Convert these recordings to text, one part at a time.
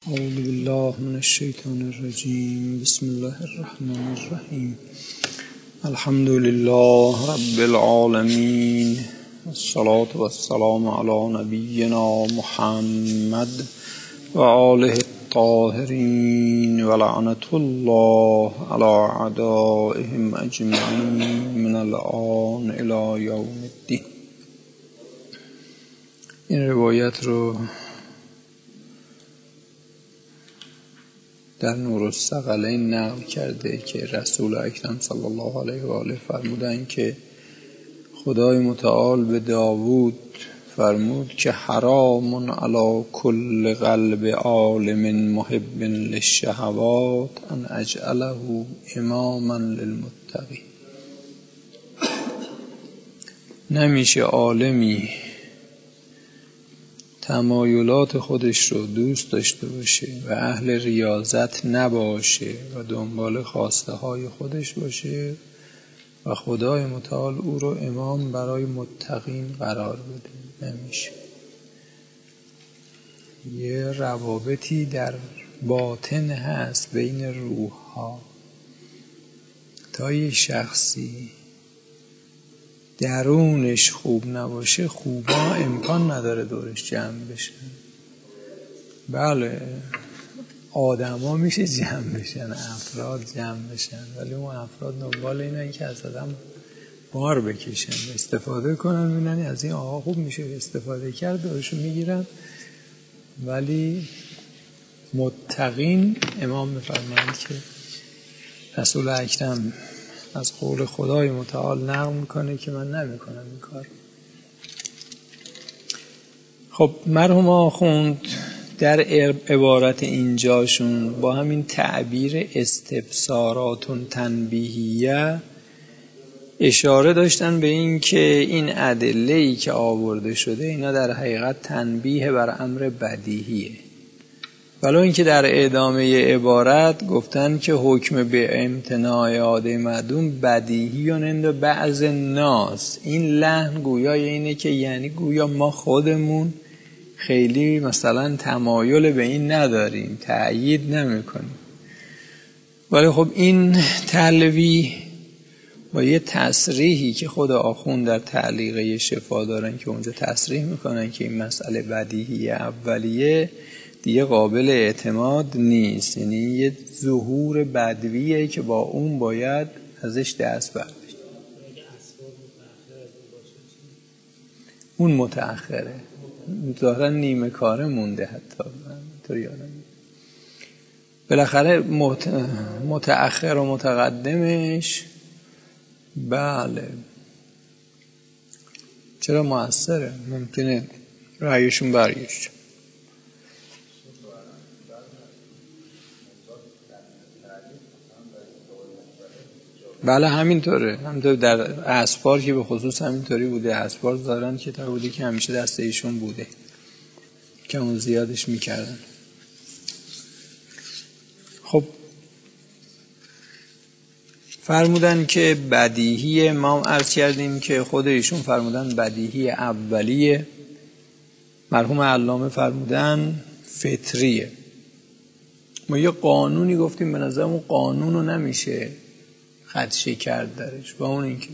اعوذ بالله من الشیطان الرجیم. بسم الله الرحمن الرحیم. الحمد لله رب العالمین، الصلاة والسلام علی نبینا محمد و آله الطاهرین و لعنة الله علی اعدائهم اجمعین من الآن الی یوم الدین. این روایت رو در نورالثقلین نقل کرده که رسول اکرم صلی الله علیه و آله فرمودند که خدای متعال به داوود فرمود که حرام علی کل قلب عالم محب للشهوات ان اجعله اماما للمتقین. نمیشه عالمی تمایلات خودش رو دوست داشته باشه و اهل ریاضت نباشه و دنبال خواسته های خودش باشه و خدای متعال او رو امام برای متقین قرار بده. نمیشه. یه روابطی در باطن هست بین روح ها. تا یه شخصی درونش خوب نباشه، خوبا امکان نداره دورش جمع بشن. بله آدم ها میشه جمع بشن، افراد جمع بشن، ولی اون افراد دنبال اینه که از آدم بار بکشن، استفاده کنن، میبینن از این آقا خوب میشه استفاده کرد، دورشو میگیرن. ولی متقین امام میفرمایند که رسول اکرم از قول خدای متعال نقل میکنه که من نمیکنم این کار. خب مرحوم آخوند در عبارت اینجاشون با همین تعبیر استبصارات تنبیهیه اشاره داشتن به این که این ادله‌ای که آورده شده اینا در حقیقت تنبیه بر امر بدیهیه، ولو اینکه در ادامه عبارت گفتن که حکم به امتناع عاده معدوم بدیهیون عند بعض الناس. این لحن گویای اینه که یعنی گویا ما خودمون خیلی مثلا تمایل به این نداریم، تأیید نمی‌کنیم. ولی خب این تلوی با یه تصریحی که خود آخوند در تعلیقه شفا دارن که اونجا تصریح میکنن که این مسئله بدیهی اولیه دیگه قابل اعتماد نیست، یعنی یه ظهور بدویه که با اون باید ازش دست برداشت. اون متأخره، ظاهرا نیمه کاره مونده، حتی تو یادم. بالاخره متأخر و متقدمش بله چرا مؤثره، ممکنه رأیشون برگشت. بله همینطوره در اسفار که به خصوص همینطوری بوده. اسفار دارن کتاب بوده که همیشه دست ایشون بوده که اون زیادش میکردن. خب فرمودن که بدیهی، ما عرض کردیم که خود ایشون فرمودن بدیهی اولیه، مرحوم علامه فرمودن فطریه. ما یه قانونی گفتیم به نظرم اون قانون رو نمیشه خدشه کرد درش، با اون اینکه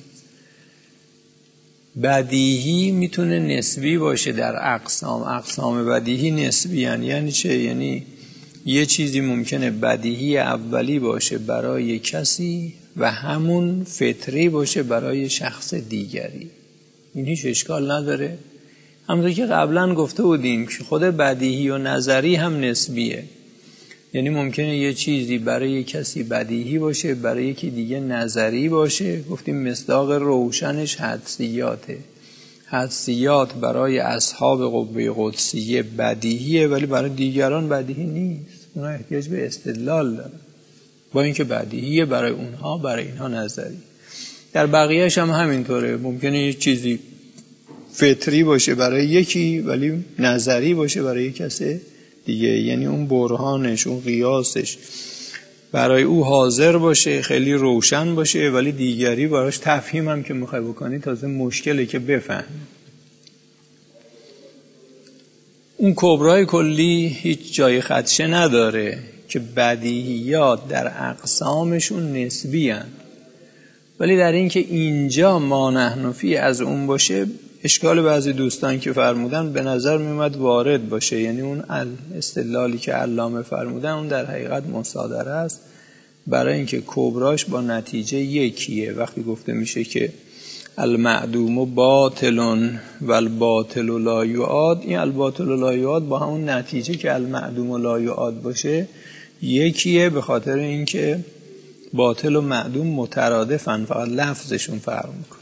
بدیهی میتونه نسبی باشه در اقسام بدیهی نسبی یعنی چه؟ یعنی یه چیزی ممکنه بدیهی اولی باشه برای کسی و همون فطری باشه برای شخص دیگری. این هیچ اشکال نداره. همونطور که قبلا گفته بودیم که خود بدیهی و نظری هم نسبیه، یعنی ممکنه یه چیزی برای کسی بدیهی باشه برای یکی دیگه نظری باشه. گفتیم مصداق روشنش حدسیاته. حدسیات برای اصحاب قوه قدسیه بدیهیه ولی برای دیگران بدیهی نیست، اونا احتیاج به استدلال دارن، با اینکه بدیهیه برای اونها، برای اینها نظری. در بقیهش هم همینطوره، ممکنه یه چیزی فطری باشه برای یکی ولی نظری باشه برای کسی دیگه، یعنی اون برهانش، اون قیاسش برای او حاضر باشه، خیلی روشن باشه، ولی دیگری براش تفهیم هم که میخوای بکنی تازه مشکله که بفهم. اون کبرای کلی هیچ جای خدشه نداره که بدیهیات در اقسامشون نسبی هن. ولی در این که اینجا ما نحن فی از اون باشه، اشکال بعضی دوستان که فرمودن به نظر میومد وارد باشه، یعنی اون استدلالی که علامه فرمودن اون در حقیقت مصادره است، برای اینکه کبراش با نتیجه یکیه. وقتی گفته میشه که المعدوم باطل و الباطل لا یعاد، این الباطل لا یعاد با همون نتیجه که المعدوم لا یعاد باشه یکیه، به خاطر اینکه باطل و معدوم مترادفن، فقط لفظشون فرق میکنه.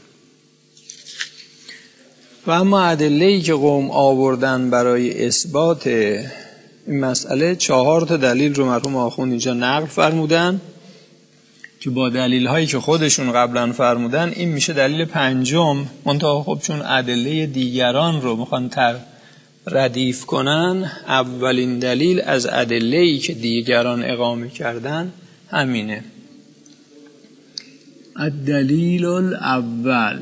و اما ادله‌ای که قوم آوردن برای اثبات این مسئله 4 دلیل رو مرحوم آخوند اینجا نقل فرمودن که با دلیل‌هایی که خودشون قبلا فرمودن این میشه دلیل 5. منتها خب چون ادله دیگران رو میخوان ردیف کنن، اولین دلیل از ادله‌ای که دیگران اقامه کردن همینه. الدلیل الاول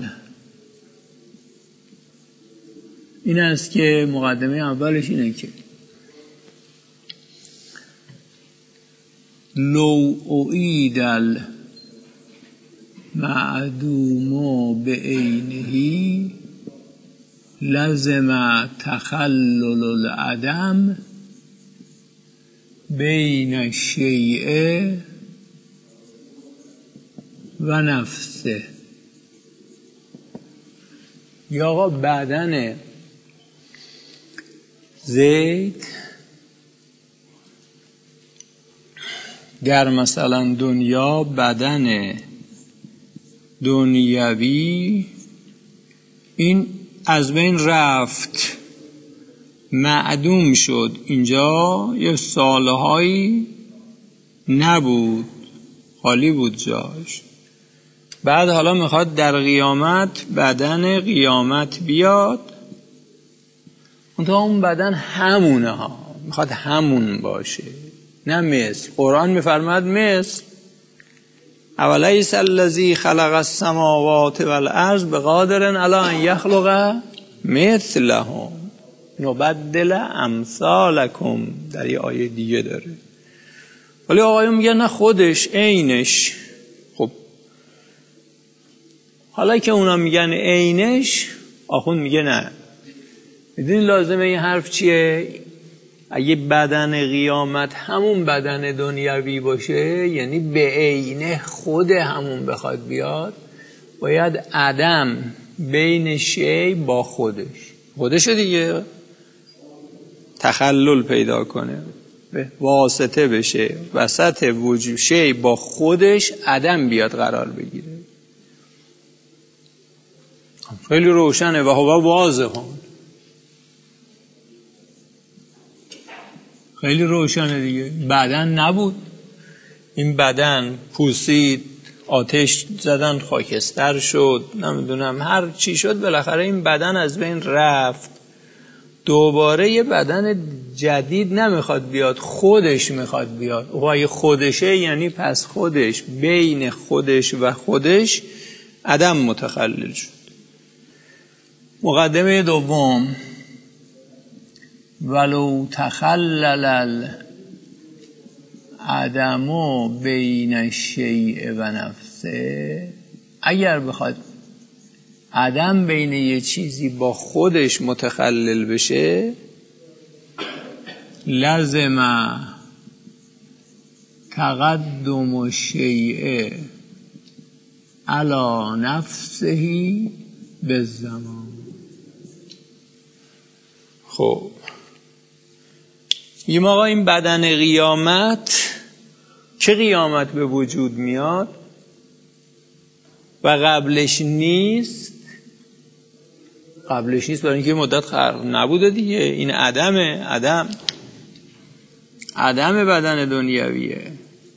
این است که مقدمه اولش اینه که لو اعید المعدوم بعینه لزم تخلل العدم بین الشیء و نفسه. یا آقا بدن زید در مثلا دنیا، بدن دنیوی این از بین رفت، معدوم شد، اینجا یه سالهایی نبود، خالی بود جاش. بعد حالا میخواد در قیامت بدن قیامت بیاد، اون بدن همونه ها، میخواد همون باشه، نه مثل. قرآن میفرماد مثل اولیس الذی خلق السماوات والارض بقادر علی ان یخلق مثلهم نبدل امثالکم، در یه آیه دیگه داره. ولی آقایون میگن نه خودش عینش. خب حالا که اونا میگن عینش، آخوند میگه نه. میدونی لازمه این حرف چیه؟ اگه بدن قیامت همون بدن دنیوی باشه، یعنی به عینه خود همون بخواد بیاد، باید عدم بین شی با خودش دیگه تخلل پیدا کنه، واسطه بشه، وسط وجود شی با خودش عدم بیاد قرار بگیره. خیلی روشنه و هو واضحه، خیلی روشنه دیگه. بدن نبود، این بدن پوسید، آتش زدن خاکستر شد، نمیدونم هر چی شد، بالاخره این بدن از بین رفت. دوباره یه بدن جدید نمیخواد بیاد، خودش میخواد بیاد. و اگه خودشه یعنی پس خودش بین خودش و خودش عدم متخلل شد. مقدمه دوم، ولو تخلل العدم بین الشیء و نفسه، اگر بخواد عدم بین یه چیزی با خودش متخلل بشه، لازم تقدم الشیء علی نفسه بالزمان. خب یه موقع این بدن قیامت، که قیامت به وجود میاد و قبلش نیست برای اینکه مدت خلق نبوده دیگه. این عدم بدن دنیویه.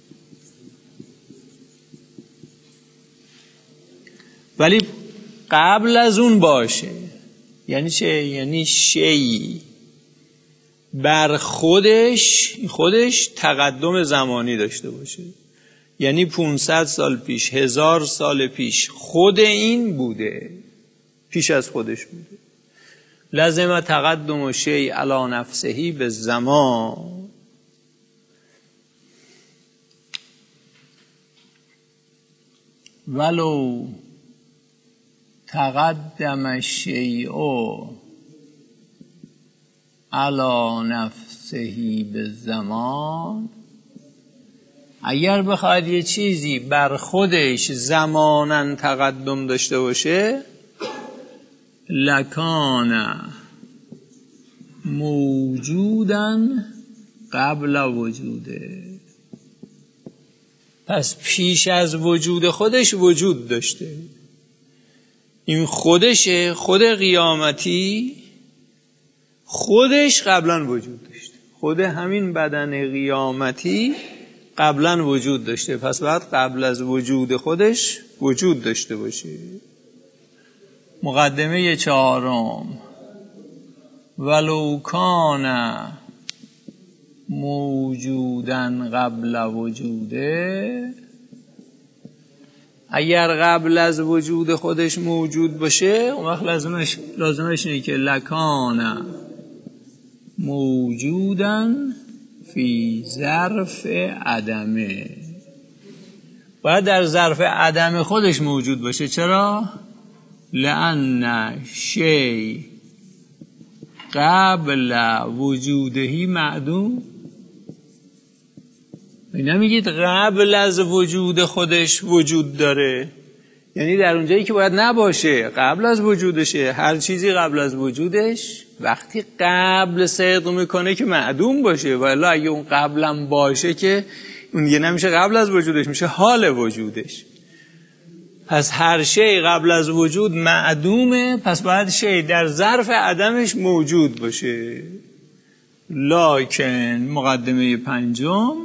ولی قبل از اون باشه یعنی چه؟ یعنی شیئی بر خودش تقدم زمانی داشته باشه، یعنی 500 سال پیش، 1000 سال پیش خود این بوده، پیش از خودش بوده. لازم تقدم شیء علی نفسه به زمان. ولو تقدم الشیء علی نفسه به زمان، اگر بخواید یه چیزی بر خودش زماناً تقدم داشته باشه، لکان موجوداً قبل وجوده، پس پیش از وجود خودش وجود داشته. این خودشه، خود قیامتی خودش قبلا وجود داشته، خود همین بدن قیامتی قبلا وجود داشته، پس باید قبل از وجود خودش وجود داشته باشه. مقدمه 4، ولو کان موجودن قبل وجوده، اگر قبل از وجود خودش موجود باشه اون وقت لازمش اینه که لکان موجودن فی ظرف عدمه، باید در ظرف عدم خودش موجود باشه. چرا؟ لأن شیء قبل وجودهی معدوم. نمیگید قبل از وجود خودش وجود داره، یعنی در اونجایی که باید نباشه قبل از وجودشه. هر چیزی قبل از وجودش وقتی قبل صدق میکنه که معدوم باشه، ولی اگه اون قبلم باشه که اون دیگه نمیشه قبل از وجودش، میشه حال وجودش. پس هر شی قبل از وجود معدومه، پس باید شی در ظرف عدمش موجود باشه. لکن مقدمه 5،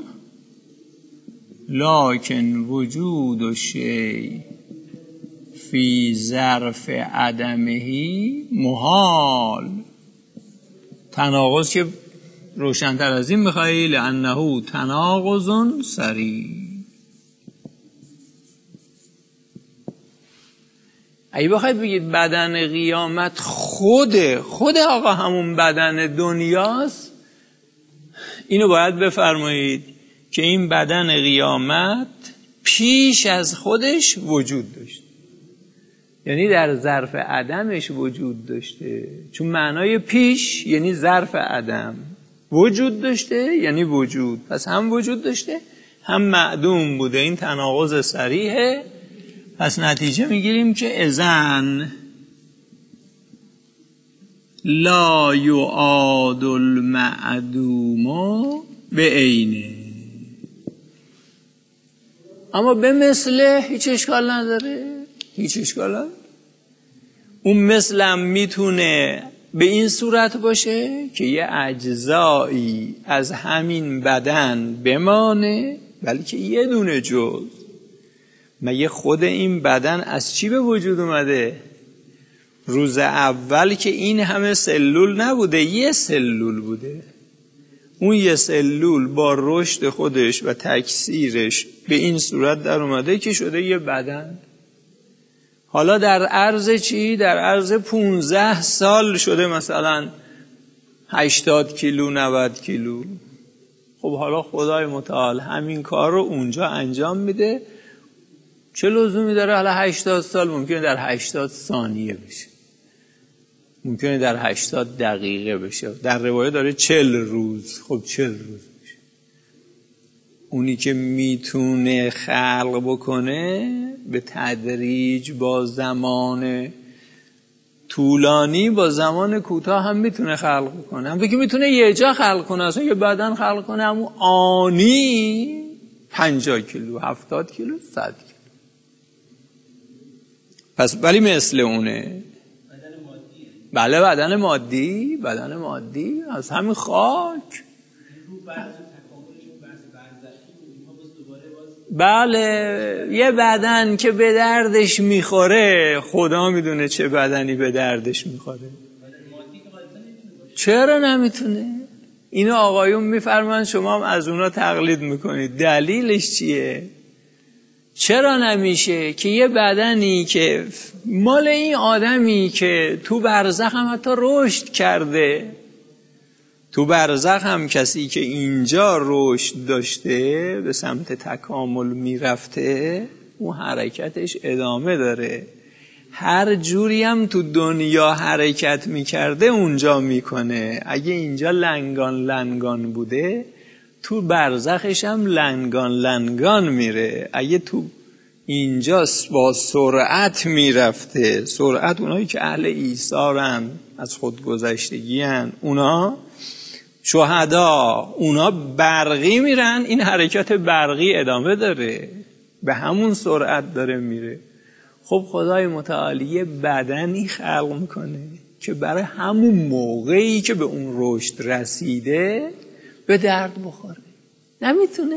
لکن وجود و شی فی ظرف عدمهی محال. تناقض که روشن‌تر از این می‌خوایی، لأنه تناقض صریح. اگه بخواید بگید بدن قیامت خود آقا همون بدن دنیاست، اینو باید بفرمایید که این بدن قیامت پیش از خودش وجود داشته، یعنی در ظرف عدمش وجود داشته. چون معنای پیش یعنی ظرف عدم، وجود داشته یعنی وجود، پس هم وجود داشته هم معدوم بوده. این تناقض صریحه. پس نتیجه میگیریم که اذن لا یعاد المعدوم به عینه، اما به مثله هیچ اشکال نداره، هیچ اشکال نداره. اون مثلم میتونه به این صورت باشه که یه اجزایی از همین بدن بمانه، ولی که یه دونه جز. مگه خود این بدن از چی به وجود اومده؟ روز اول که این همه سلول نبوده، یه سلول بوده. اون یه سلول با رشد خودش و تکثیرش به این صورت در اومده که شده یه بدن. حالا در عرض چی؟ در عرض 15 سال شده مثلا 80 کیلو 90 کیلو. خب حالا خدای متعال همین کار رو اونجا انجام میده. چه لزومی داره حالا 80 سال؟ ممکنه در 80 ثانیه بشه، ممکنه در 80 دقیقه بشه. در روایه داره 40 روز. خب 40 روز بشه. اونی که میتونه خلق بکنه به تدریج با زمان طولانی با زمان کوتاه هم میتونه خلق کنه. هم که میتونه یه جا خلق کنه، اصلا یه بدن خلق کنه همون آنی 50 کیلو 70 کیلو 100 کیلو. پس ولی مثل اونه. بله بدن مادی، بدن مادی از همین خاک. بله یه بدن که به دردش میخوره، خدا میدونه چه بدنی به دردش میخوره. چرا نمیتونه؟ اینو آقایون میفرمان، شما هم از اونا تقلید میکنید. دلیلش چیه؟ چرا نمیشه که یه بدنی که مال این آدمی که تو برزخ هم حتی رشد کرده، تو برزخ هم کسی که اینجا رشد داشته به سمت تکامل میرفته، اون حرکتش ادامه داره. هر جوری هم تو دنیا حرکت میکرده اونجا میکنه. اگه اینجا لنگان بوده، تو برزخش هم لنگان میره. اگه تو اینجا با سرعت میرفته، سرعت اونایی که اهل ایثارن، از خودگذشتگی هن، اونا شهدا، اونا برقی میرن، این حرکت برقی ادامه داره، به همون سرعت داره میره. خب خدای متعالی بدنی خلق میکنه که برای همون موقعی که به اون رشد رسیده به درد بخوره. نمیتونه.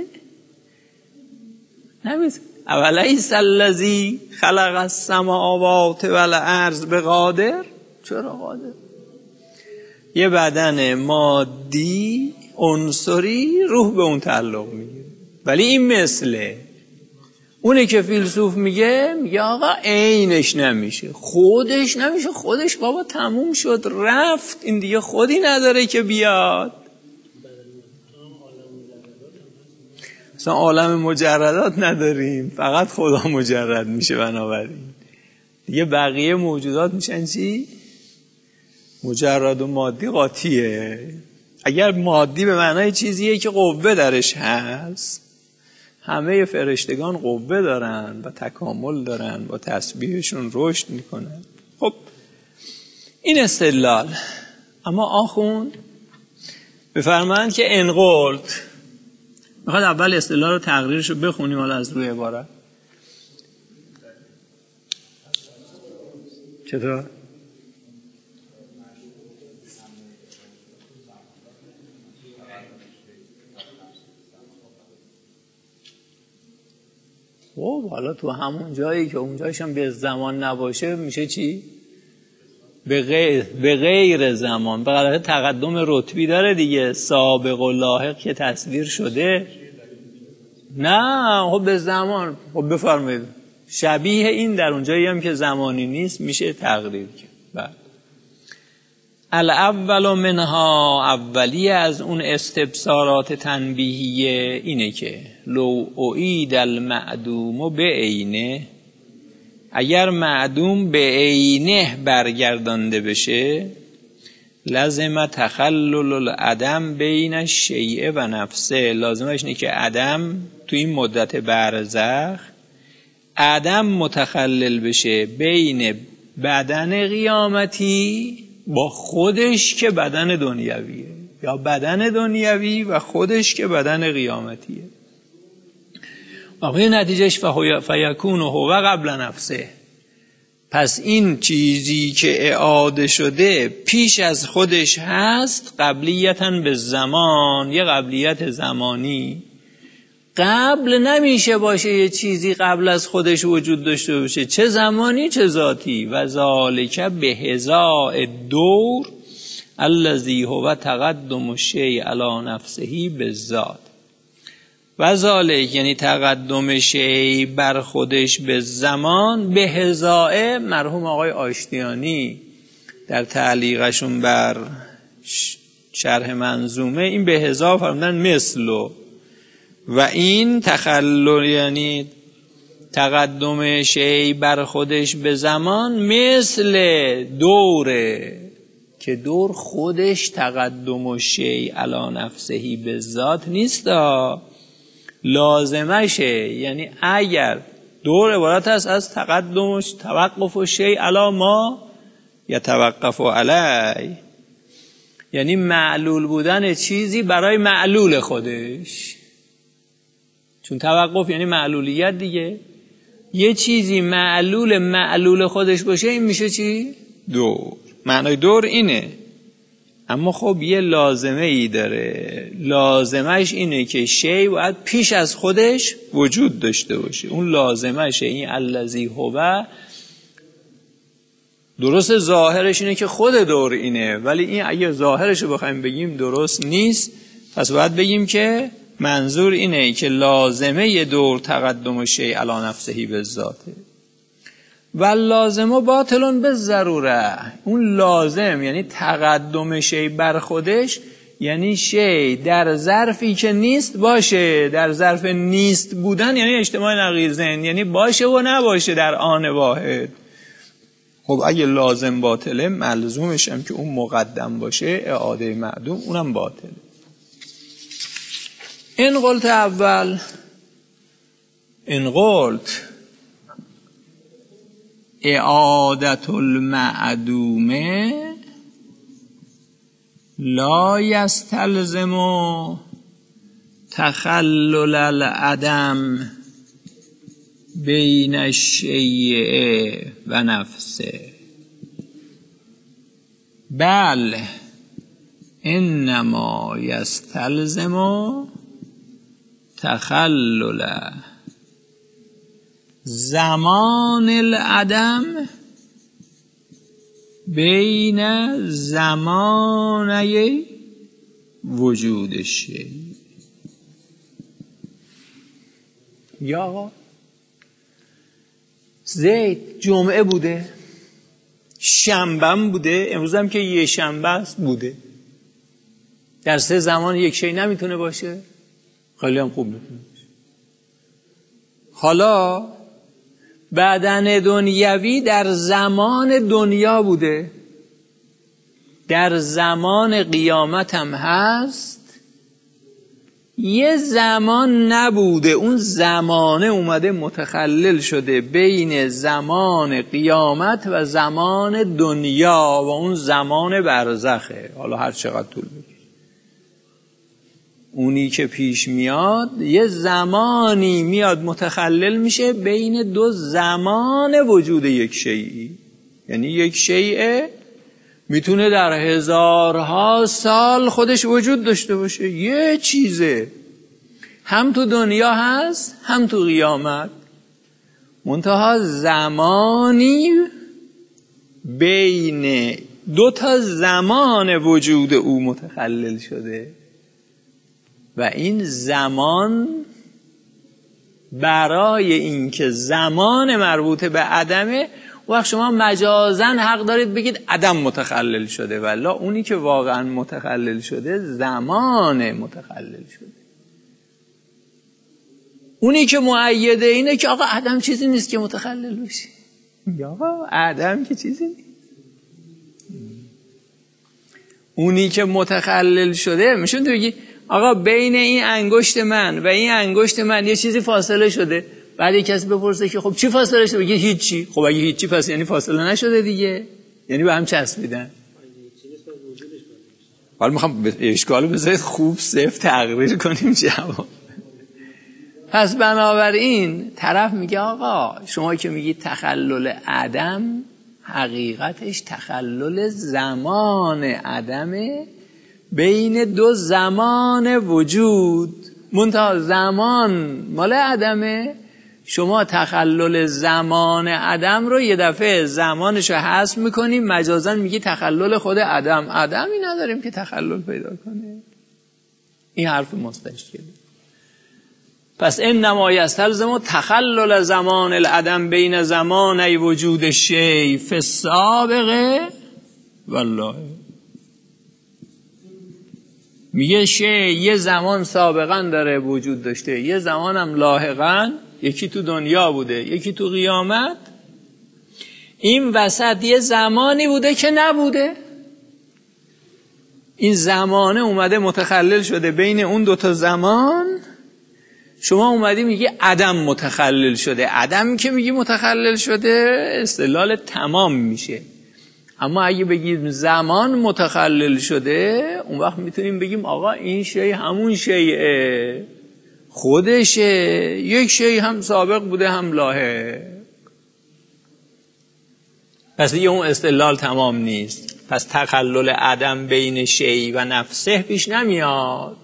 اولیس الذی خلق السماوات والارض بقادر. چرا قادر؟ یه بدن مادی عنصری روح به اون تعلق میگیره، ولی این مثله اونه که فیلسوف میگه آقا عینش نمیشه، خودش نمیشه، خودش بابا تموم شد رفت، این دیگه خودی نداره که بیاد. اصلا عالم مجردات نداریم، فقط خدا مجرد میشه، بنابراین دیگه بقیه موجودات میشن چی؟ مجرد و مادی قاطیه. اگر مادی به معنای چیزیه که قوه درش هست، همه فرشتگان قوه دارن و تکامل دارن، با تسبیحشون رشد میکنن. خب این استدلال. اما آخوند بفرمایند که انقلت، میخواد اول استدلال رو تقریرش رو بخونیم حالا از روی عبارت. چطور؟ خب حالا تو همون جایی که اونجایش هم به زمان نباشه میشه چی؟ به غیر زمان. به غیر تقدم رتبی داره دیگه، سابق و لاحق که تصویر شده. نه خب به زمان. خب بفرمایید شبیه این در اونجایی هم که زمانی نیست میشه تقریر کرد. الاول منها، اولی از اون استبصارات تنبیهیه اینه که لو اعید المعدوم به عینه، اگر معدوم به عینه برگردانده بشه، لازم تخلل العدم بین الشیء و نفسه، لازمش اینه که عدم تو این مدت برزخ عدم متخلل بشه بین بدن قیامتی با خودش که بدن دنیویه، یا بدن دنیوی و خودش که بدن قیامتیه. واقعی نتیجهش فیکون هو قبل نفسه. پس این چیزی که اعاده شده پیش از خودش هست، قبلیتاً به زمان، یه قبلیت زمانی. قبل نمیشه باشه یه چیزی قبل از خودش وجود داشته باشه، چه زمانی چه ذاتی. و ذالک به هزاء دور الذی هو تقدم الشیء علی نفسه بالذات. و ذالک یعنی تقدم شیء بر خودش به زمان. به هزاء مرحوم آقای آشتیانی در تعلیقشون بر شرح منظومه این به هزاء فرمودن مثلو، و این تخلل یعنی تقدم شیء بر خودش به زمان مثل دوره، که دور خودش تقدم و شیء علی نفسهی به ذات نیست، لازمشه. یعنی اگر دور عبارت است از تقدم و توقف و شیء علی ما یتوقف علی، یعنی معلول بودن چیزی برای معلول خودش. چون توقف یعنی معلولیت دیگه. یه چیزی معلول خودش باشه این میشه چی؟ دور. معنای دور اینه. اما خب یه لازمه ای داره، لازمش اینه که شی باید پیش از خودش وجود داشته باشه. اون لازمشه این الذی هو. درست ظاهرش اینه که خود دور اینه، ولی این اگه ظاهرش رو بخوایم بگیم درست نیست. پس باید بگیم که منظور اینه که لازمه دور تقدم شیء علی نفسه بالذاته و لازمه باطلون بالضروره. اون لازم یعنی تقدم شیء بر خودش، یعنی شیء در ظرفی که نیست باشه، در ظرف نیست بودن یعنی اجتماع نقیض ذهن، یعنی باشه و نباشه در آن واحد. خب اگه لازم باطله ملزومش هم که اون مقدم باشه، اعاده معدوم اونم باطله. این قلت اول، این قلت اعادت المعدومه لا یستلزم تخلل العدم بین الشیء و نفسه، بل انما یستلزم تخلل زمان العدم بین زمانه وجود الشیء. یا آقا زید جمعه بوده، شنبه بوده، امروز هم که یه شنبه است بوده، در سه زمان یک شی نمیتونه باشه؟ خیلی هم خوب میتونه باشه. حالا بدن دنیوی در زمان دنیا بوده، در زمان قیامت هم هست، یه زمان نبوده، اون زمانه اومده متخلل شده بین زمان قیامت و زمان دنیا و اون زمان برزخه. حالا هر چقدر طول بکشه، اونی که پیش میاد یه زمانی میاد متخلل میشه بین دو زمان وجود یک شیئی. یعنی یک شیء میتونه در هزارها سال خودش وجود داشته باشه، یه چیزه، هم تو دنیا هست هم تو قیامت، منتها زمانی بین دو تا زمان وجود او متخلل شده و این زمان برای اینکه زمان مربوط به عدمه، وقت شما مجازاً حق دارید بگید عدم متخلل شده، ولی اونی که واقعاً متخلل شده زمان متخلل شده. اونی که مؤیده اینه که آقا عدم چیزی نیست که متخلل بشه. آقا عدم که چیزی نیست. اونی که متخلل شده میشون تو بگی آقا بین این انگشت من و این انگشت من یه چیزی فاصله شده، بعد یک کسی بپرسه که خب چی فاصله شده؟ بگه هیچی. خب اگه هیچی پس یعنی فاصله نشده دیگه، یعنی به هم چسبیدن. حالا میخوام اشکالو بذارید خوب صفر تقریر کنیم جواب. پس بنابراین طرف میگه آقا شما که میگی تخلل عدم، حقیقتش تخلل زمان عدمه بین دو زمان وجود، منتها زمان مال عدمه. شما تخلل زمان عدم رو یه دفعه زمانش رو حذف میکنیم، مجازاً میگی تخلل خود عدم. عدمی نداریم که تخلل پیدا کنه. این حرف مستشکله. پس انما یستلزم تخلل زمان العدم بین زمانه وجود شیء فی السابقه والله. میگه شیء یه زمان سابقا داره وجود داشته، یه زمان هم لاحقا، یکی تو دنیا بوده یکی تو قیامت. این وسط یه زمانی بوده که نبوده، این زمانه اومده متخلل شده بین اون دوتا زمان. شما اومدی میگی عدم متخلل شده. عدم که میگی متخلل شده استدلال تمام میشه، اما اگه بگیم زمان متخلل شده اون وقت میتونیم بگیم آقا این شی همون شیء خودشه، یک شی هم سابق بوده هم لاحق. پس دیگه اون استدلال تمام نیست. پس تخلل عدم بین شی و نفسه پیش نمیاد.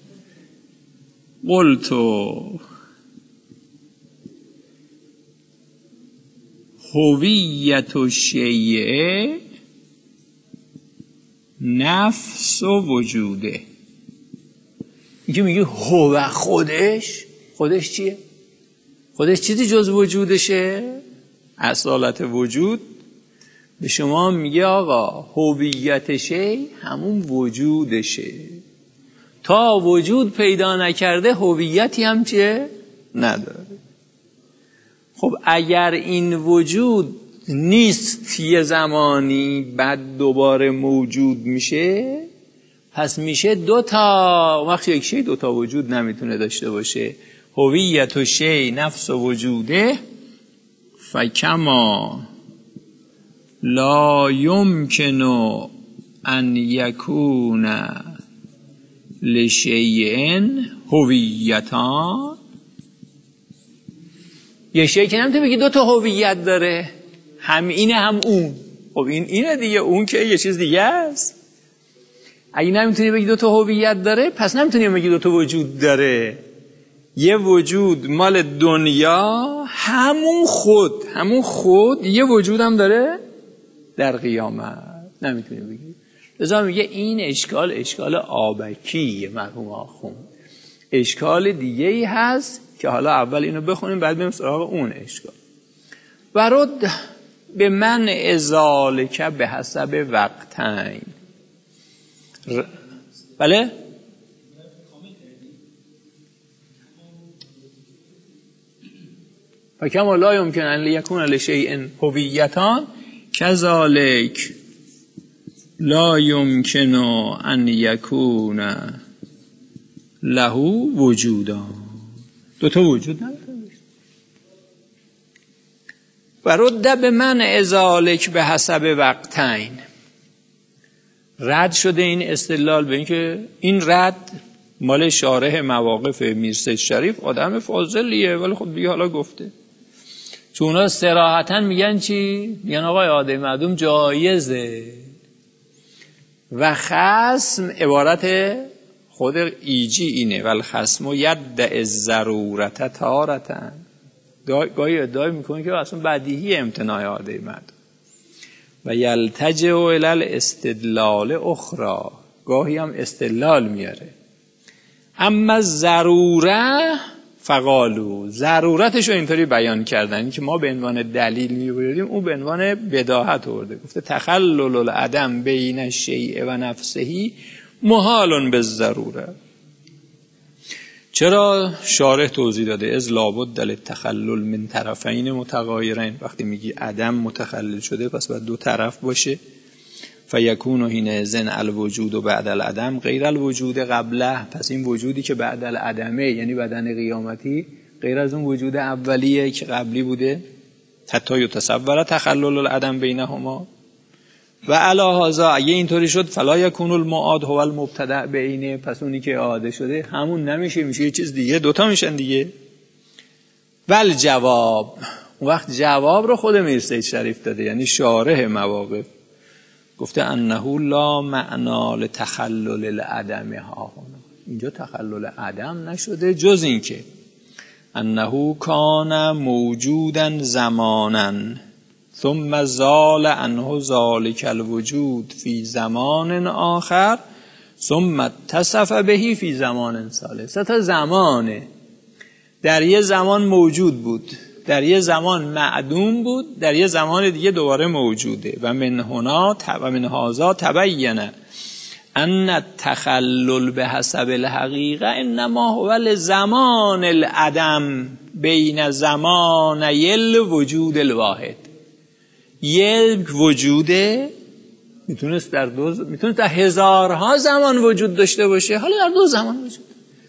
قلتو هویت الشیء نفس و وجوده. این که میگه هو خودش چیه؟ خودش چیزی جز وجودشه؟ اصالت وجود به شما میگه آقا هویت شی همون وجودشه، تا وجود پیدا نکرده هویتی هم چیه؟ نداره. خب اگر این وجود نیست یه زمانی بعد دوباره موجود میشه، پس میشه دوتا. وقتی یک شی دوتا وجود نمیتونه داشته باشه. هویت و شی نفس و وجوده فکما لا یمکن ان یکون لشیء هویتان. یه شی که نمیتونه بگی دوتا هویت داره، هم اینه هم اون. خب اینه دیگه، اون که یه چیز دیگه است. اگه نمیتونی بگی دوتا هویت داره، پس نمیتونی بگی دوتا وجود داره. یه وجود مال دنیا، همون خود یه وجود هم داره در قیامت، نمیتونی بگی. لذا میگه این اشکال آبکیه مرحوم آخوند. اشکال دیگه ای هست که حالا اول اینو بخونیم بعد بریم سراغ اون اشکال. و رد به من ذالک به حسب وقتین. بله؟ فکما لا یمکن ان یکون لشیء هویتان کذالک لا یمکن ان یکون له وجودان. دوتا وجود نداره. و رد به من ذالک به حسب وقتین. رد شده این استدلال به این که این رد مال شارح مواقف میرسید شریف آدم فاضلیه، ولی خب دیگه حالا گفته. چون اونا صراحتاً میگن چی؟ میگن آقای عاده معدوم جایزه. و خصم عبارت خود ایجی اینه، والخصم یدعی الضرورت تارةً. گاهی ادعای میکنه که اصلا بدیهی امتناع عاده معدوم. و یلتجئ الی الاستدلال اخرى، گاهی هم استدلال میاره. اما ضروره فقالو، ضرورتش رو اینطوری بیان کردن که ما به عنوان دلیل میبردیم، اون به عنوان بداهت آورده. گفته تخلل العدم بین الشیء و نفسه محال بالضروره. چرا؟ شارح توضیح داده از لابد للتخلل من طرفین متغایرین. وقتی میگی عدم متخلل شده پس باید دو طرف باشه. فیکون حینئذ الوجود و بعد العدم غیر الوجود قبله. پس این وجودی که بعد العدمه، یعنی بدن قیامتی، غیر از اون وجود اولیه که قبلی بوده. حتی یتصور تخلل العدم بینهما. و علی هذا اگه اینطوری شد فلا یکون المعاد هو المبتدأ بینه. پس اونی که اعاده شده همون نمیشه، میشه یه چیز دیگه، دوتا میشن دیگه. ول جواب، اون وقت جواب رو خود میرسید شریف داده، یعنی شارح مواقف. گفته انه لا معنا لتخلل العدم ها هنا. اینجا تخلل عدم نشده جز این که انه کان موجودا زمانا ثم زال عنه ذلك الوجود فی زمان آخر ثم اتصف به فی زمان ثالث. تا زمانه، در یه زمان موجود بود، در یه زمان معدوم بود، در یه زمان دیگه دوباره موجوده. و من هنا و من هذا تبین ان التخلل به حسب الحقیقه انما هو لزمان العدم بین زماني الوجود الواحد. یک وجوده میتونست در هزارها زمان وجود داشته باشه، حالا در دو زمان وجود،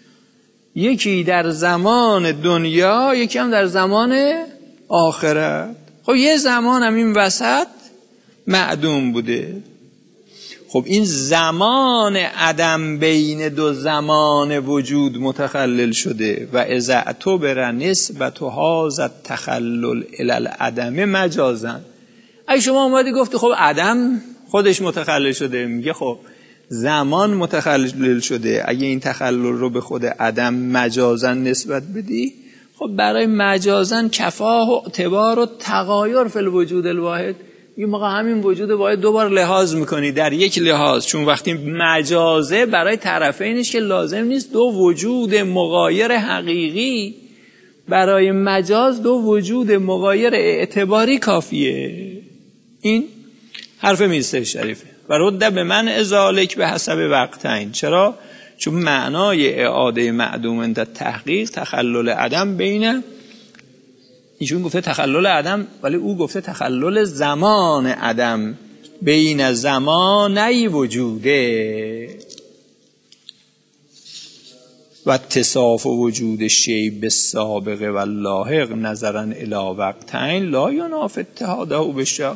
یکی در زمان دنیا، یکی هم در زمان آخرت. خب یه زمان هم این وسط معدوم بوده. خب این زمان عدم بین دو زمان وجود متخلل شده. و اذا اعتبر نسبت هذا التخلل الی العدم مجازا. اگه شما اومدی گفتی خب عدم خودش متخلل شده، میگه خب زمان متخلل شده، اگه این تخلل رو به خود عدم مجازا نسبت بدی، خب برای مجازا کفاه و اعتبار و تغایر فی الوجود الواحد، یه موقع همین وجود باید دوبار لحاظ میکنی در یک لحاظ، چون وقتی مجازه برای طرفینش که لازم نیست دو وجود مغایر حقیقی، برای مجاز دو وجود مغایر اعتباری کافیه. این حرف میرزا شریفه. و رد به من ازالک به حسب وقتین. چرا؟ چون معنای اعاده معدوم عند تحقیق تخلل عدم بین، ایشون گفته تخلل عدم ولی او گفته تخلل زمان عدم بین زمانی وجوده و اتصاف وجود شیء بالسابق و اللاحق نظرا الی وقتین لا ینافی اتحاده بشه.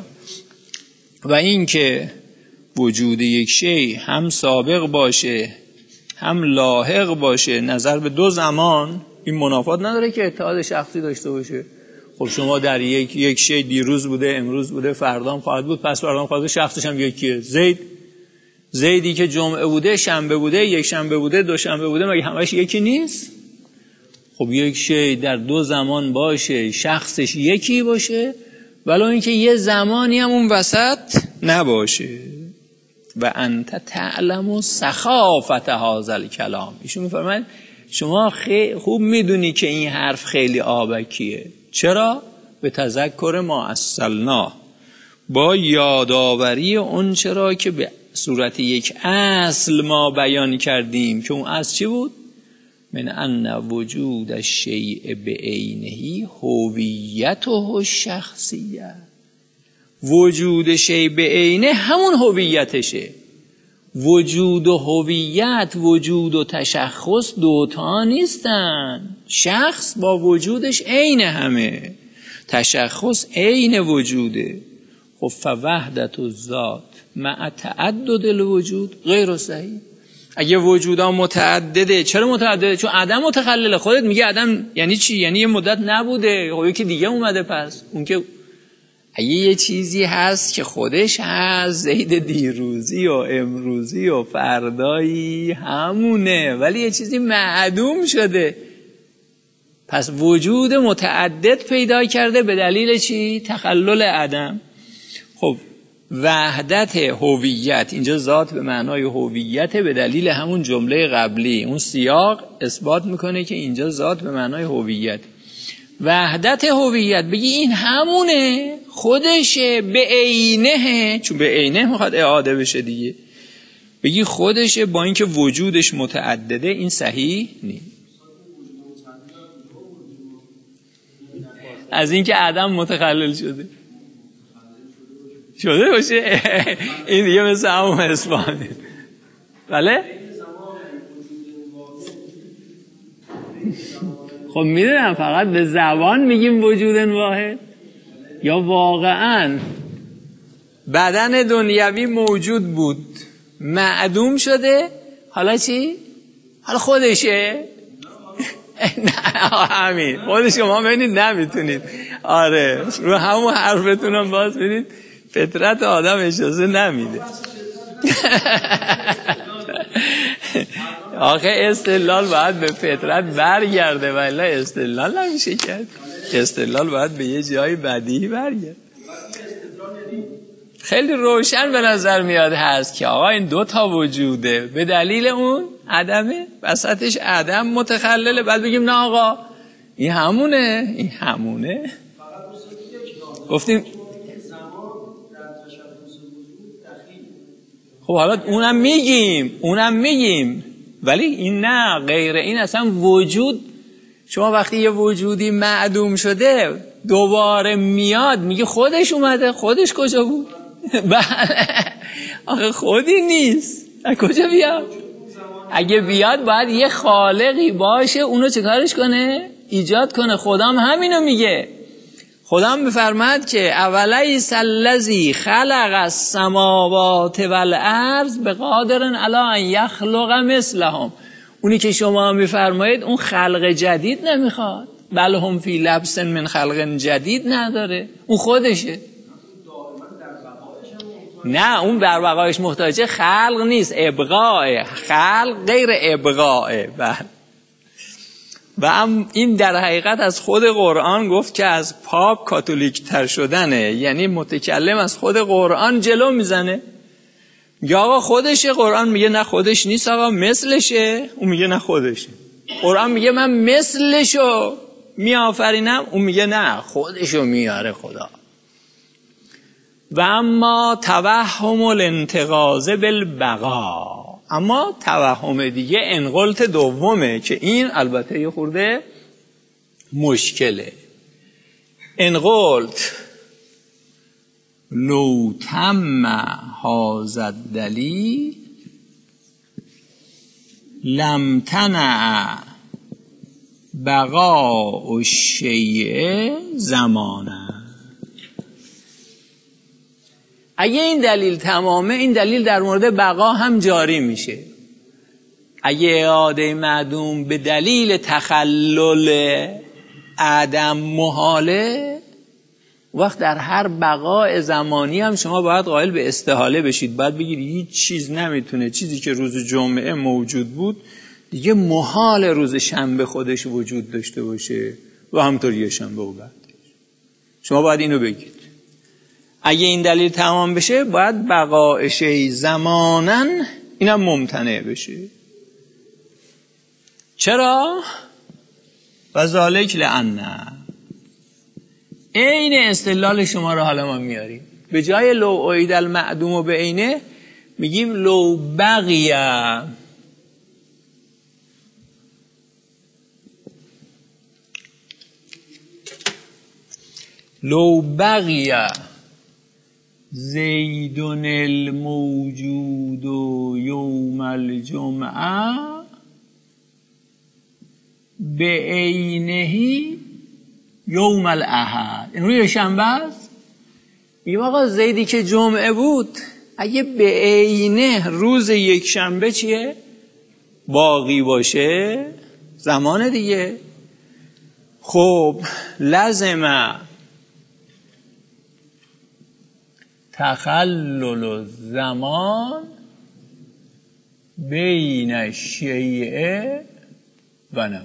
و این که وجود یک شیء هم سابق باشه هم لاحق باشه نظر به دو زمان، این منافات نداره که اتحاد شخصی داشته باشه. خب شما در یک شیء دیروز بوده، امروز بوده، فردا هم خواهد بود، پس فردا هم خواهد بود، شخصش هم یکیه. زیدی که جمعه بوده، شنبه بوده، یک شنبه بوده، دو شنبه بوده، مگه همش یکی نیست؟ خب یک شیء در دو زمان باشه، شخصش یکی باشه، ولو اینکه یه زمانی هم اون وسط نباشه. و انت تعلم سخافت هذا الکلام. ایشون میفرماید شما خوب میدونی که این حرف خیلی آبکیه. چرا؟ به تذکر ما اصلنا، با یادآوری اون چرا که به صورت یک اصل ما بیان کردیم که اون اصل چی بود؟ من ان وجود الشیء بعینه هویته الشخصیه. وجود شیء بعینه همون هویتشه. وجود و هویت، وجود و تشخص دوتا نیستن. شخص با وجودش عین همه، تشخص عین وجوده. خب فوحدت الذات مع تعدد الوجود غیر صحیح. اگه وجودا متعدده، چرا متعدده؟ چون عدم متخلله. خودت میگه عدم یعنی چی؟ یعنی یه مدت نبوده، خب یکی دیگه اومده. پس اون که اگه یه چیزی هست که خودش هست، زید دیروزی و امروزی و فردایی همونه، ولی یه چیزی معدوم شده، پس وجود متعدد پیدا کرده به دلیل چی؟ تخلل عدم. خب وحدت هویت، اینجا ذات به معنای هویت به دلیل همون جمله قبلی، اون سیاق اثبات میکنه که اینجا ذات به معنای هویت. وحدت هویت بگی این همونه، خودشه، به عینه، چون به عینه میخواد اعاده بشه دیگه، بگی خودشه با اینکه وجودش متعدده، این صحیح نیست. از اینکه عدم متخلل شده باشه این دیگه مثل همون اسپانی. بله؟ خب میدونم فقط به زبان میگیم وجود واحد، یا واقعا بدن دنیوی موجود بود معدوم شده، حالا چی؟ حالا خودشه؟ نه همین خودش. شما ببینید نمیتونید، آره رو همون حرفتونم باز ببینید فطرت آدم اجازه نمیده. آخه استدلال باید به فطرت برگرده، ولی استدلال نمیشه کرد. استدلال باید به یه جای بدیهی برگرده. خیلی روشن به نظر میاد هست که آقا این دو تا وجوده، به دلیل اون عدمه، وسطش عدم متخلله، بعد بگیم نه آقا این همونه، این همونه. گفتیم خب حالا اونم میگیم ولی این نه، غیر این اصلا وجود. شما وقتی یه وجودی معدوم شده دوباره میاد میگه خودش اومده، خودش کجا بود؟ آخه خودی نیست، از کجا بیاد؟ اگه بیاد باید یه خالقی باشه اونو چکارش کنه؟ ایجاد کنه. خدام همینو میگه. خدام میفرماد که اولیس الذی خلق السماوات والارض بقادر علی ان یخلق مثلهم. اونی که شما میفرمایید اون خلق جدید نمیخواد، بل هم فی لبس من خلق جدید نداره، اون خودشه. نه اون بر بقایش محتاجه، خلق نیست، ابقاء. خلق غیر ابقاء. بله و این در حقیقت از خود قرآن گفت که از پاپ کاتولیک تر شدنه. یعنی متکلم از خود قرآن جلو میزنه، میگه آقا خودشه، قرآن میگه نه خودش نیست آقا مثلشه، اون میگه نه خودشه. قرآن میگه من مثلشو میآفرینم، اون میگه نه خودشو میاره خدا. و اما توهم الانتقاض بالبقا، اما توهم دیگه انقلت دومه که این البته یه خورده مشکله. انقلت لو تم هذا الدلیل لم تنع بقاء الشیء زمانه. اگه این دلیل تمامه، این دلیل در مورد بقا هم جاری میشه. اگه اعاده معدوم به دلیل تخلل عدم محاله، وقت در هر بقاء زمانی هم شما باید قائل به استحاله بشید. باید بگید هیچ چیز نمیتونه، چیزی که روز جمعه موجود بود دیگه محال روز شنبه خودش وجود داشته باشه و همطور یه شنبه و بعد. شما باید اینو بگید. اگه این دلیل تمام بشه باید بقاء شیء زماناً اینم ممتنع بشه. چرا؟ و ذالک لأن عین استدلال شما رو حالا ما میاریم. به جای لو اعید المعدوم به عینه میگیم لو بقیه لو بقیه زیدون الموجود یوم الجمعه به عینهی یوم الاحد. این روی شنبه است. میگم آقا زیدی که جمعه بود اگه به عینه روز یک شنبه چیه؟ باقی باشه زمان دیگه. خب لازمه تخلل الزمان بین الشیء و نفس.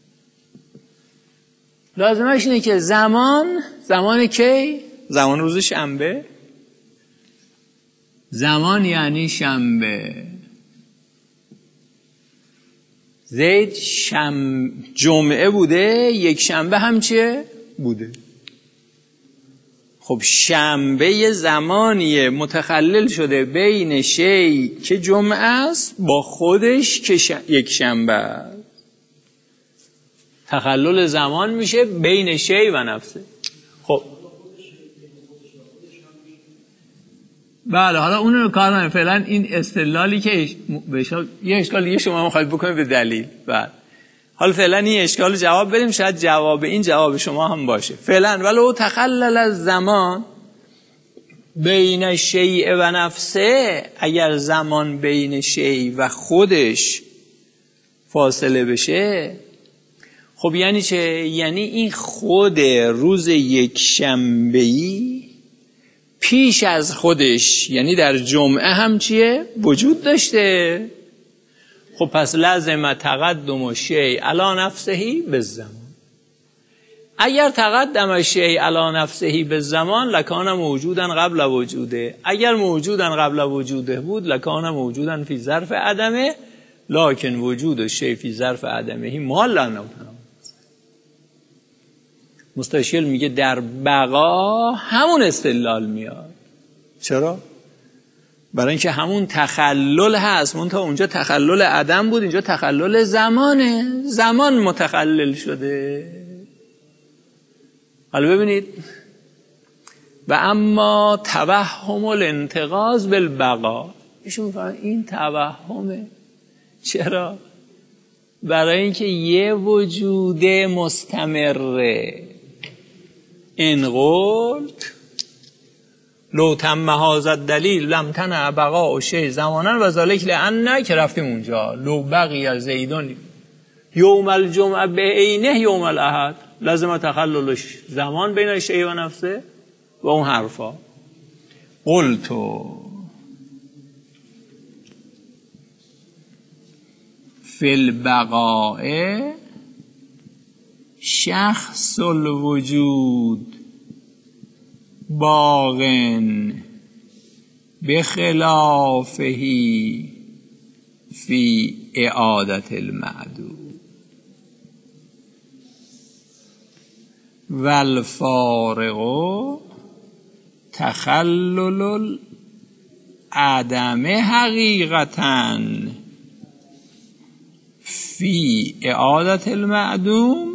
لازمش اینه که زمان کی؟ زمان روز شنبه. زمان یعنی شنبه. زید جمعه بوده، یک شنبه هم چیه؟ بوده. خب شنبه زمانیه متخلل شده بین شی که جمعه است با خودش که یک شنبه است. تخلل زمان میشه بین شی و نفسه. خب بله، حالا اون رو کار نمیم. فعلا این استدلالی که یه اشکال دیگه شما میخواید بکنید به دلیل. بله حالا فعلا این اشکال رو جواب بدیم، شاید جواب این جواب شما هم باشه. فعلا ولو تخلل الزمان بین شیء و نفسه، اگر زمان بین شیء و خودش فاصله بشه، خب یعنی چه؟ یعنی این خود روز یک شنبه‌ای پیش از خودش یعنی در جمعه هم چیه؟ وجود داشته. خب پس لازم تقدم شیء علی نفسه بالزمان. اگر تقدم شیء علی نفسه بالزمان لکان موجودا قبل وجوده. اگر موجودا قبل وجوده بود لکان موجودا فی ظرف عدمه، لکن وجود شیء فی ظرف عدمه مال لا نمتنع. مستشکل میگه در بقا همون استدلال میاد. چرا؟ برای اینکه همون تخلل هست، منتها اونجا تخلل عدم بود، اینجا تخلل زمانه. زمان متخلل شده. حالا ببینید و اما توهم الانتقاض بالبقا، ایشون فهمید این توهمه. چرا؟ برای اینکه یه وجود مستمره. انقلت لو تم هذا الدلیل لم تنع بقاء شیء زمانا و ذالک لأن که رفتیم اونجا لو بقی زیدون یوم الجمعه به عینه یوم الاحد لازم تخلل زمان بین شیء و نفسه و اون حرفا. قلت فی البقاء شخص الوجود باغن بخلافه فی اعادت المعدوم والفارق تخلل العدم حقیقتاً فی اعادت المعدوم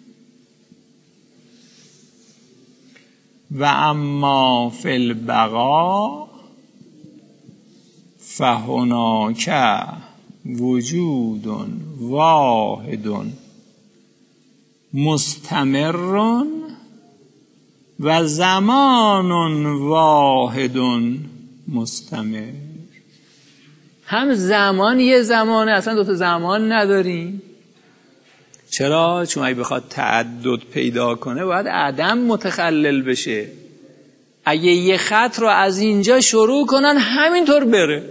و اما فی البقاء فهناک وجود واحد مستمر و زمان واحد مستمر. هم زمان یه زمانه، اصلا دوتا زمان نداریم. چرا؟ چون اگه بخواد تعدد پیدا کنه باید عدم متخلل بشه. اگه یه خط رو از اینجا شروع کنن همینطور بره،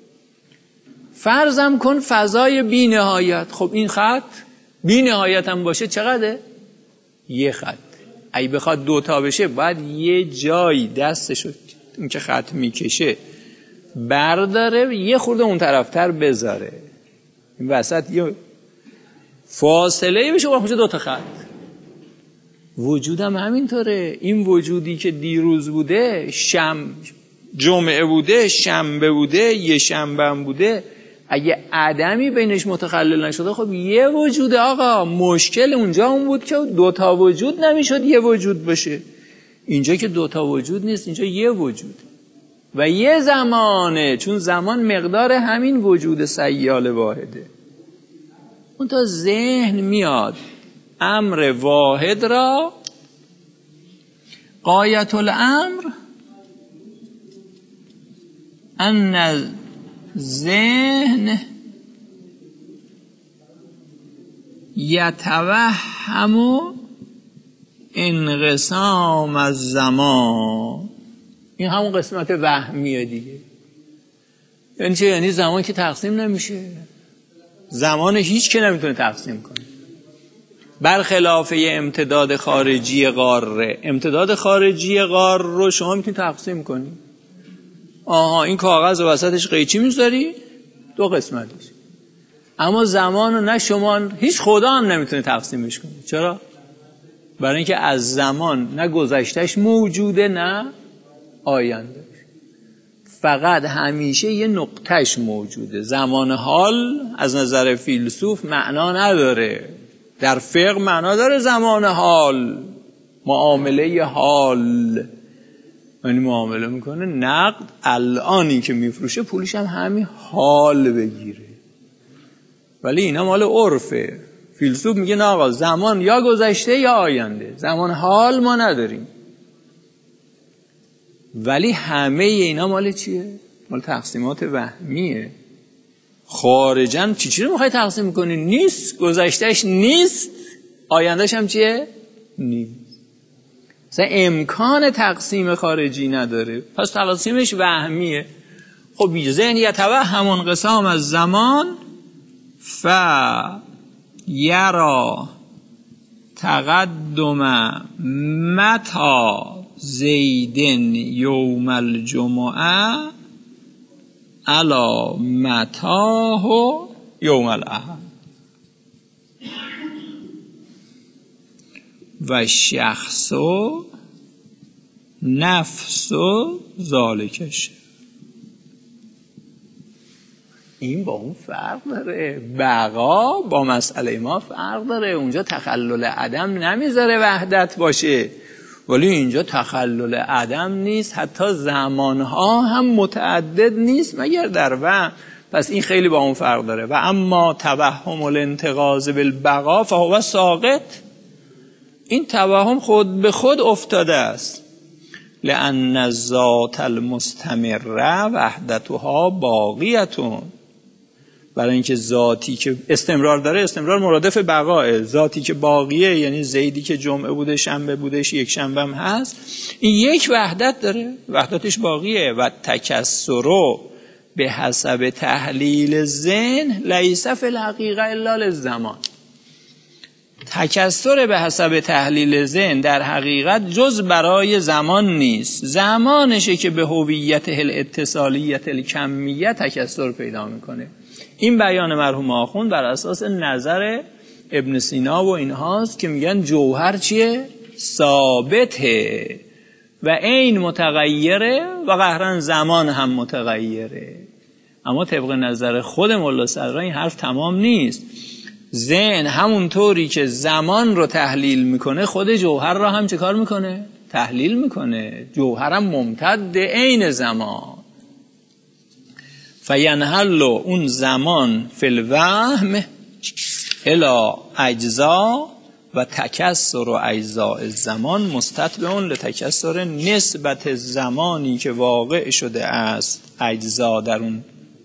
فرضم کن فضای بی نهایت. خب این خط بی نهایت هم باشه چقدره؟ یه خط. اگه بخواد دوتا بشه باید یه جایی دستشو این که خط میکشه برداره یه خورده اون طرفتر بذاره، این وسط یه فاصله بشه باید دوتا خط. وجودم همینطوره. این وجودی که دیروز بوده، جمعه بوده، شنبه بوده، یه شنبه هم بوده، اگه عدمی بینش متخلل نشده خب یه وجوده آقا. مشکل اونجا اون بود که دوتا وجود نمیشد یه وجود باشه. اینجا که دوتا وجود نیست، اینجا یه وجود و یه زمانه، چون زمان مقدار همین وجود سیال واحده. اون تا ذهن میاد امر واحد را غایت الامر ان ذهن یتوهم انقسام الزمان. این همون قسمت وهمیه دیگه. یعنی چه؟ یعنی زمان که تقسیم نمیشه. زمان هیچ که نمیتونه تقسیم کنه، برخلاف یه امتداد خارجی قاره. امتداد خارجی قاره رو شما میتونی تقسیم کنی. آها این کاغذ و وسطش قیچی میذاری دو قسمتش. اما زمان رو نه شما هیچ خدا هم نمیتونه تقسیمش کنه. چرا؟ برای اینکه از زمان نه گذشتهش موجوده نه آینده، فقط همیشه یه نقطهش موجوده. زمان حال از نظر فیلسوف معنا نداره. در فقه معنا داره زمان حال، معامله حال، یعنی معامله میکنه نقد الانی که میفروشه پولش هم همین حال بگیره. ولی اینا مال عرفه. فیلسوف میگه نه آقا زمان یا گذشته یا آینده، زمان حال ما نداریم. ولی همه اینا مال چیه؟ مال تقسیمات وهمیه. خارجاً چی رو میخوای تقسیم میکنی؟ نیست. گذشتهش نیست، آیندهش هم چیه؟ نیست. مثلا امکان تقسیم خارجی نداره، پس تقسیمش وهمیه. خب ذهن یتوهم انقسام از زمان یرا تقدم متا زیدن یوم الجمعه علا متاه یوم الاحد و شخص و نفس و ذالکش. این با اون فرق داره. بقا با مسئله ما فرق داره. اونجا تخلل عدم نمیذاره وحدت باشه، ولی اینجا تخلل عدم نیست، حتی زمانها هم متعدد نیست مگر در وهم. پس این خیلی با اون فرق داره. و اما توهم الانتقاض بالبقا فهو ساقط. این توهم خود به خود افتاده است. لأن الذات المستمره وحدتها باقیتون. برای اینکه ذاتی که استمرار داره، استمرار مرادف بقاه. ذاتی که باقیه یعنی زیدی که جمعه بوده شنبه بودش یک شنبه هم هست، این یک وحدت داره، وحدتش باقیه. و تکسر به حسب تحلیل ذهن لیس فی الحقیقه الا للزمان. تکثر به حسب تحلیل ذهن در حقیقت جز برای زمان نیست، زمانشه که به هویت الاتصالیت الکمیه تکثر پیدا میکنه. این بیان مرحوم آخوند بر اساس نظر ابن سینا و اینهاست که میگن جوهر چیه؟ ثابته و عین متغیره و قهرن زمان هم متغیره. اما طبق نظر خود ملا صدرا این حرف تمام نیست. ذهن همونطوری که زمان رو تحلیل میکنه خود جوهر رو هم چه کار میکنه؟ تحلیل میکنه. جوهر هم ممتد عین زمان. فینحل اون زمان فی الوهم الی اجزا و تکثر و اجزاء الزمان مستتبع لتکثر نسبت زمانی که واقع شده است اجزا در اون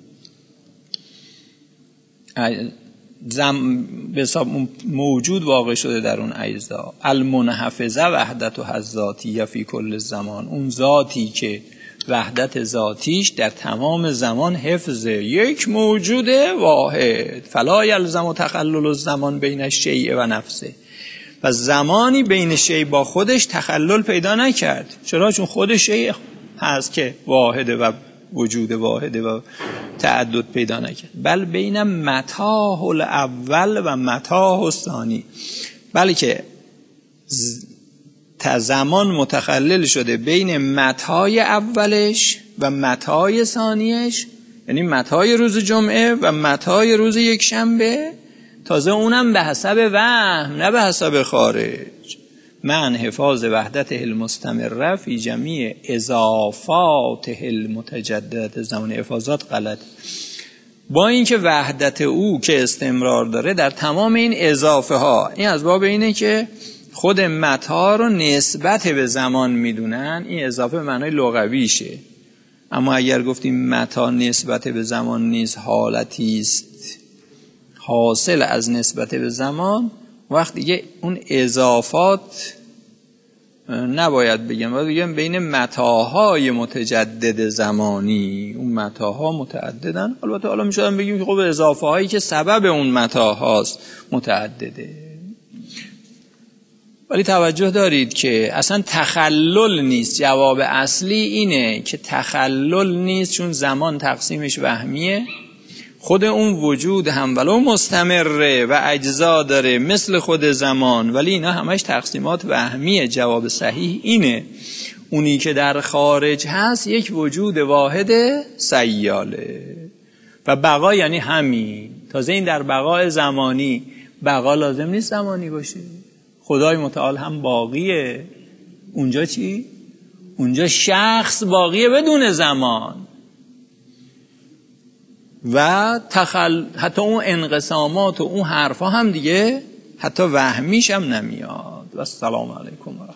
به حساب موجود واقع شده در اون اجزا. المنحفظه وحدت و ذاتیه فی کل زمان، اون ذاتی که وحدت ذاتیش در تمام زمان حفظه، یک موجود واحد. فلا یلزم تخلل الزمان بین الشیء و نفسه، و زمانی بین شیء با خودش تخلل پیدا نکرد. چرا؟ چون خود شیء هست که واحده و وجود واحده و تعدد پیدا نکرد. بل بین متاح الاول و متاح الثانی، بلکه زمان متخلل شده بین متای اولش و متای ثانیش، یعنی متای روز جمعه و متای روز یک شنبه، تازه اونم به حسب وهم نه به حسب خارج. من حفاظ وحدت المستمره فی جمیع اضافات المتجدد زمان. حفاظات غلط، با اینکه وحدت او که استمرار داره در تمام این اضافه ها. این از باب اینه که خود متا رو نسبت به زمان میدونن، این اضافه به معنای لغویشه. اما اگر گفتیم متا نسبت به زمان نیست، حالتی است حاصل از نسبت به زمان، وقت دیگه اون اضافات نباید بگم، باید بگم بین متاهای متجدد زمانی. اون متاها متعددن، البته حالا میشدم بگیم که خب اضافه هایی که سبب اون متاهاست متعدده. ولی توجه دارید که اصلا تخلل نیست. جواب اصلی اینه که تخلل نیست، چون زمان تقسیمش وهمیه. خود اون وجود هم ولو مستمره و اجزا داره مثل خود زمان، ولی اینا همش تقسیمات وهمیه. جواب صحیح اینه اونی که در خارج هست یک وجود واحد سیاله و بقا یعنی همین. تازه این در بقای زمانی، بقا لازم نیست زمانی باشه. خدای متعال هم باقیه. اونجا چی؟ اونجا شخص باقیه بدون زمان. و حتی اون انقسامات و اون حرفا هم دیگه حتی وهمیش هم نمیاد. و السلام علیکم.